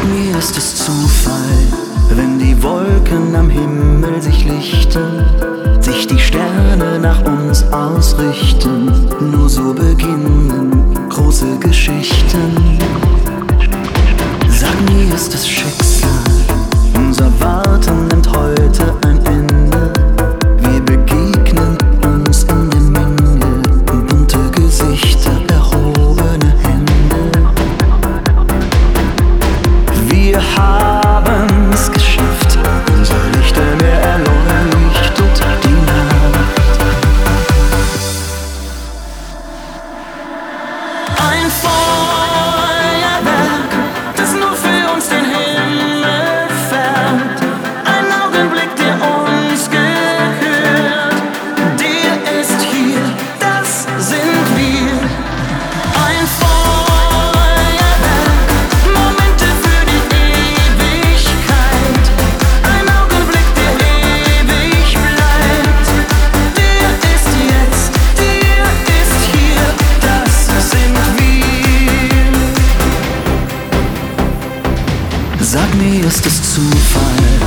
mir, ist es Zufall, wenn die Wolken am Himmel sich lichten, sich die Sterne nach uns ausrichten. Nur so beginnen große Geschichten. Sag mir, ist es Schicksal, unser Warten nimmt heute ein Ende. Wir begegnen uns in der Menge, bunte Gesichter, erhobene Hände. Wir haben's geschafft, unser Lichtermeer erleuchtet die Nacht. Ein Feuerwerk, das nur für uns den Himmel färbt. Ein Augenblick, der uns gehört. Der ist hier, das sind wir. Ein Feuerwerk, Momente für die Ewigkeit. Ein Augenblick, der ewig bleibt. Der ist jetzt, der ist hier, das sind wir. Sag mir, ist es Zufall,